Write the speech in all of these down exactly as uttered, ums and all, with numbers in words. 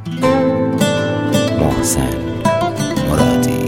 محسن مرادی.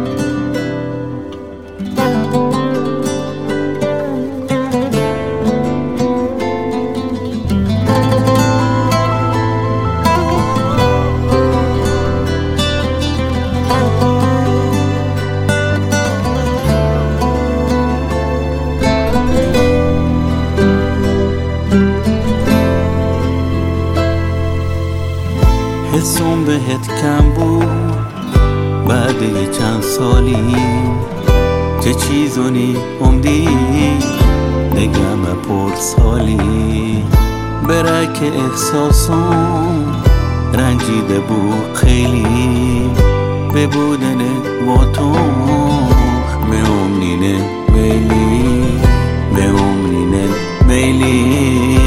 حسم بهت کم بود بعد یه چند سالی، چه چیزونی عمدی نگم پرسالی. برای که احساسم رنجیده بود خیلی، به بودن با تو به امنینه بیلی، به امنینه بیلی.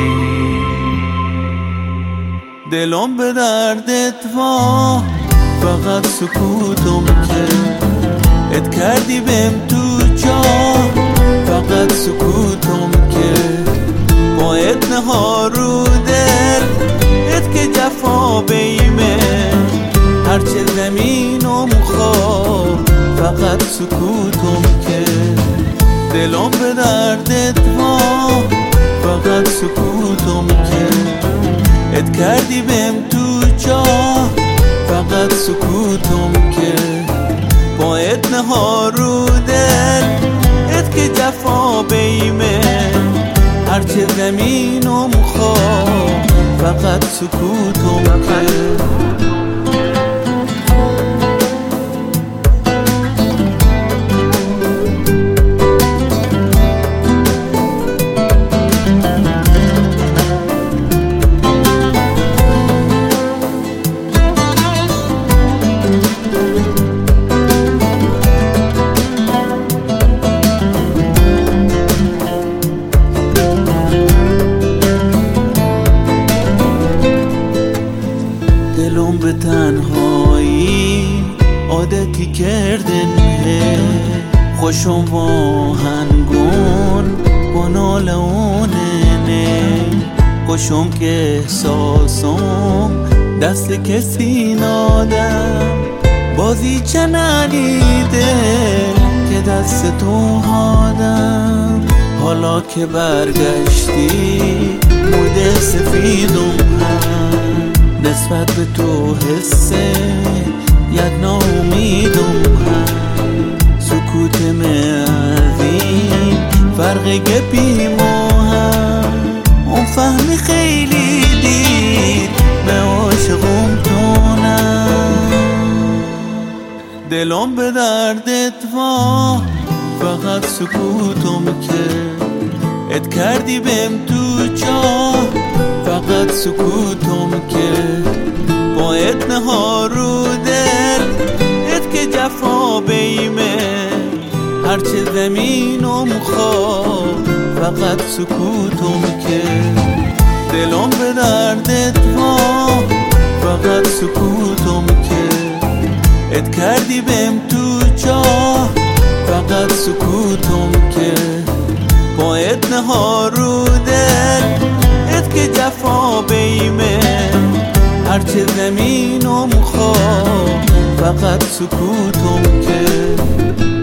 دلم به دردت وا، فقط سکوتم که ات کردی بهم تو جا، فقط سکوتم که با ات نهار رو دل، ات که جفا بیمه هرچه زمینم خواه، فقط سکوتم که دلم به دردت وا، فقط سکوتم که ات کردی بهم تو جا، فقط سکوتم که با ات نهار رو دل، ات که جفا بیمه هرچه زمینم خواه، فقط سکوتم که دلم به تنهایی عادتی کردن، خوشم با هنگون با نالونه، خوشم که احساسم دست کسی نادم، بازی چنانیده که دست تو هادم. حالا که برگشتی موده سفیدم هم، نسبت به تو حسه یک ناامیدم هم، سکوت مردین فرق گپی ما هم، اون فهمی خیلی دید به عاشقم تونم. دلم به دردت وا، فقط سکوتم که ات کردی بهم تو جا، فقط سکوتم که با ات نهار رو دل، ات که جفا بیمه هرچه زمینم خواه، فقط سکوتم که دلم به دردت وا، فقط سکوتم که ات کردی بهم تو جا، فقط سکوتم که با ات نهار رو دل، ات که جفا بیمه هرچه زمینم خواه، فقط سکوتم که